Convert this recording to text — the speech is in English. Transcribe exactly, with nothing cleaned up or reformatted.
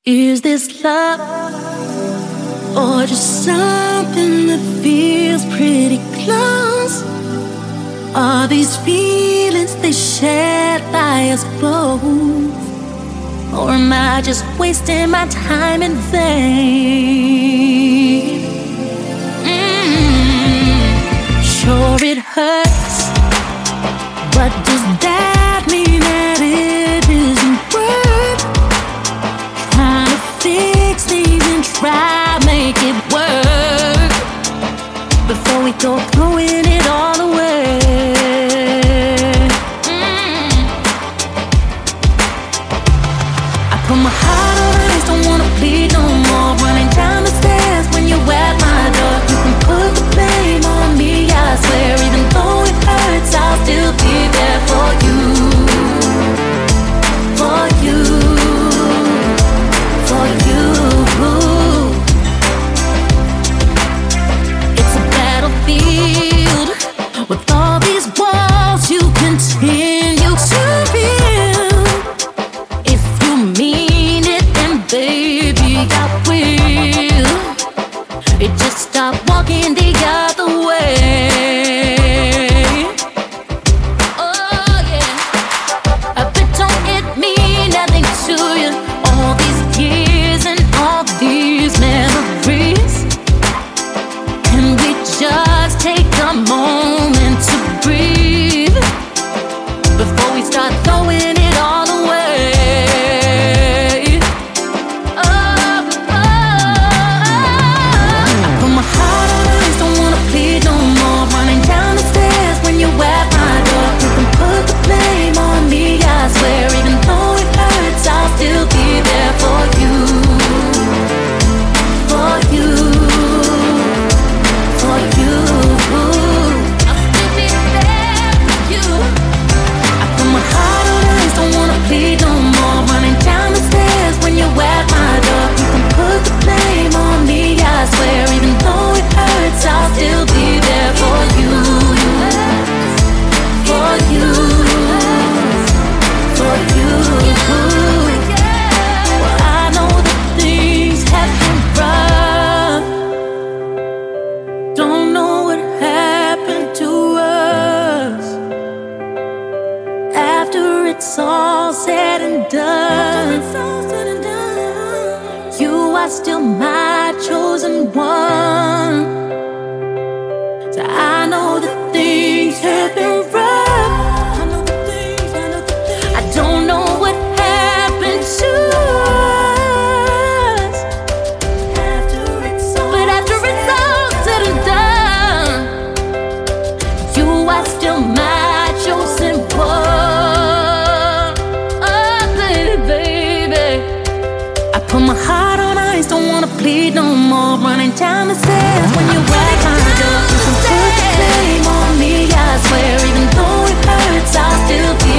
Is this love or just something that feels pretty close? Are these feelings they shared by us both? Or am I just wasting my time in vain? Mm, sure it hurts, but does that mean that it isn't worth trying to fix things and try make it work before we go throwing it all away? Mm. I put my heart on ice, don't wanna bleed no more. Running down the stairs when you at my door. You can put the blame on me, I swear. Even though it hurts, I'll still be there for you, for you, for you. It's a battlefield with all these walls you continue to build. If you mean it, then baby, I will. It just stop walking the other way. Oh yeah, I bet don't it mean nothing to you? All these years and all these memories. Can we just take a moment to breathe before we start throwing it all away? Oh, oh, oh. I put my heart on ice, don't wanna plead no more. Running down the stairs when you at my door. You can put the blame on me, I swear. Even though it hurts, I'll still be there for you, for you, for you. I'll still be there for you. I put my heart on ice, don't wanna plead no more. Running down the stairs when you at my door. You can put the blame on me, I swear. Even though it hurts, I'll still be there for you, for you, for you. Well, I know that things have been rough. Don't know what happened to us after it's all said and done. You are still my chosen one. So I know that things have been rough. I don't know what happened to us, but after it's all said and done, you are still my chosen one. Oh, baby, baby. I put my heart on ice, don't wanna bleed no more. Running down the stairs when you at my door. You can put the blame on me, I swear. Even though it hurts, I'll still be